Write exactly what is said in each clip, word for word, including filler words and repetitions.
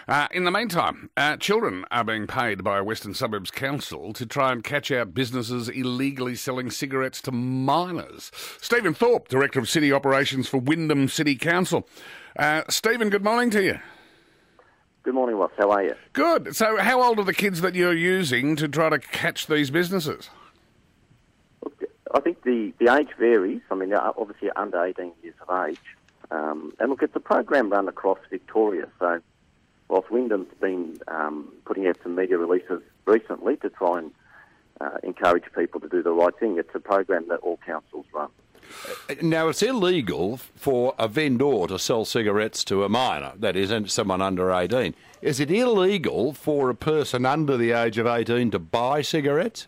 Uh, in the meantime, uh, children are being paid by Western Suburbs Council to try and catch out businesses illegally selling cigarettes to minors. Stephen Thorpe, Director of City Operations for Wyndham City Council. Uh, Stephen, good morning to you. Good morning, Ross. How are you? Good. So how old are the kids that you're using to try to catch these businesses? Look, I think the, the age varies. I mean, they're obviously under eighteen years of age. Um, and look, it's a program run across Victoria. So whilst Wyndham's been um, putting out some media releases recently to try and uh, encourage people to do the right thing, it's a program that all councils run. Now, it's illegal for a vendor to sell cigarettes to a minor, that is, someone under eighteen. Is it illegal for a person under the age of eighteen to buy cigarettes?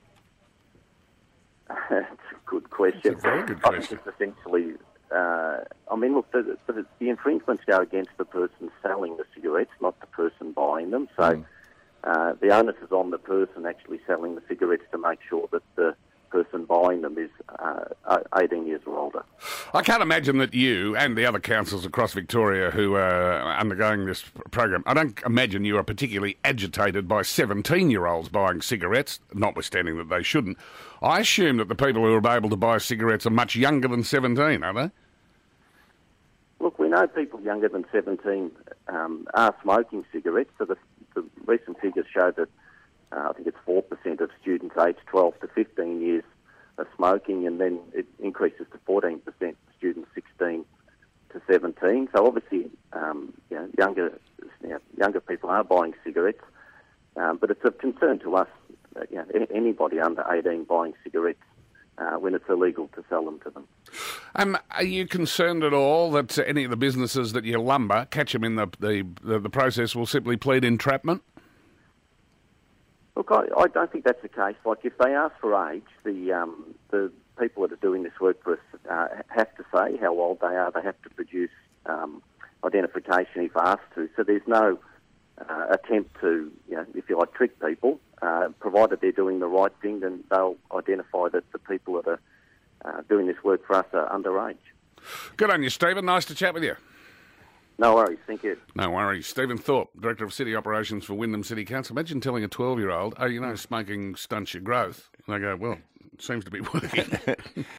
That's a good question. That's a very good question. I think it's essentially, uh, I mean, look, the, the, the infringements go against the person selling the cigarettes, not the person buying them. So mm. uh, the onus is on the person actually selling the cigarettes to make sure that the person buying them is uh, eighteen years or older. I can't imagine that you and the other councils across Victoria who are undergoing this program, I don't imagine you are particularly agitated by seventeen-year-olds buying cigarettes, notwithstanding that they shouldn't. I assume that the people who are able to buy cigarettes are much younger than seventeen, are they? Look, we know people younger than seventeen um, are smoking cigarettes, so the, the recent figures show that Uh, I think it's four percent of students aged twelve to fifteen years are smoking, and then it increases to fourteen percent of students sixteen to seventeen. So obviously, um, you know, younger you know, younger people are buying cigarettes, um, but it's of concern to us, uh, you know, anybody under eighteen buying cigarettes uh, when it's illegal to sell them to them. Um, are you concerned at all that uh, any of the businesses that you lumber, catch them in the, the, the, the process, will simply plead entrapment? Look, I, I don't think that's the case. Like, if they ask for age, the um, the people that are doing this work for us uh, have to say how old they are. They have to produce um, identification if asked to. So there's no uh, attempt to, you know, if you like, trick people. Uh, provided they're doing the right thing, then they'll identify that the people that are uh, doing this work for us are underage. Good on you, Stephen. Nice to chat with you. No worries, thank you. No worries. Stephen Thorpe, Director of City Operations for Wyndham City Council. Imagine telling a twelve-year-old, oh, you know, smoking stunts your growth. And they go, well, it seems to be working.